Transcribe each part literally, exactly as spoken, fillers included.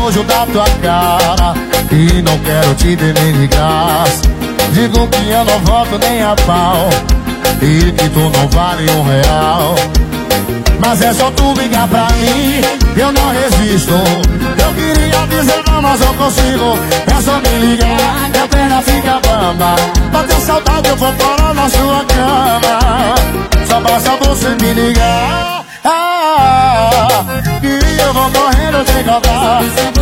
nojo da tua cara e não quero te ver nem de graça. Digo que eu não volto nem a pau e que tu não vale um real. Mas é só tu ligar pra mim, eu não resisto. Eu queria dizer não, mas não consigo. É só me ligar, minha perna fica bamba. Bateu saudade, eu vou parar na sua cama. Só basta você me ligar, ah, e eu vou correndo te encontrar.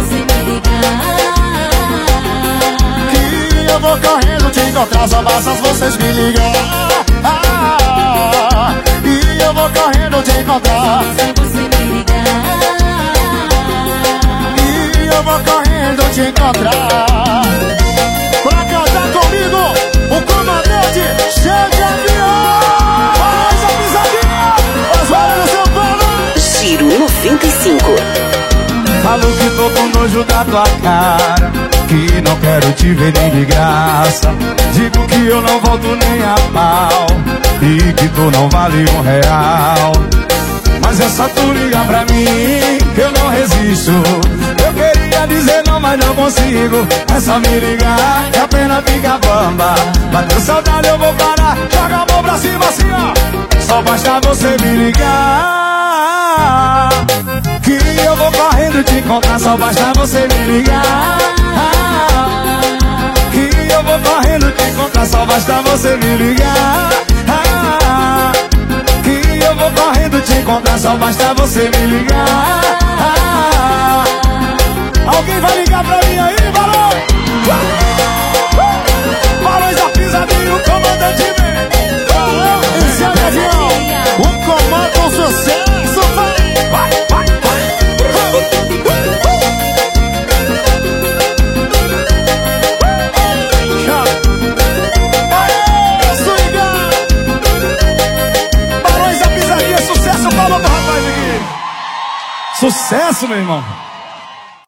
Que eu vou correndo te encontrar. Só basta vocês me ligar, ah, e eu vou correndo te encontrar. E eu vou correndo te encontrar. Pra cantar comigo, o comandante chega avião. Faz a pisadinha, as varas do São Paulo. Giro noventa e cinco. Falo que tô com nojo da tua cara, que não quero te ver nem de graça. Digo que eu não volto nem a pau e que tu não vale um real. Mas é só tu ligar pra mim, que eu não resisto. Eu queria dizer não, mas não consigo. É só me ligar, que a pena fica bamba. Bateu saudade, eu vou parar. Joga a mão pra cima assim, ó. Só basta você me ligar, que eu vou correndo te encontrar. Só basta você me ligar, que eu vou correndo te encontrar. Só basta você me ligar, que eu vou correndo te encontrar. Só basta você me ligar. Alguém vai ligar pra mim aí, Barão? Barões da pisadinha, o comandante vem. Barão, esse é o avião. O comando, o sucesso, vai, vai, vai, vai. Aê, swinga. Barões da pisadinha, sucesso, palma do rapaz aqui. Sucesso, meu irmão.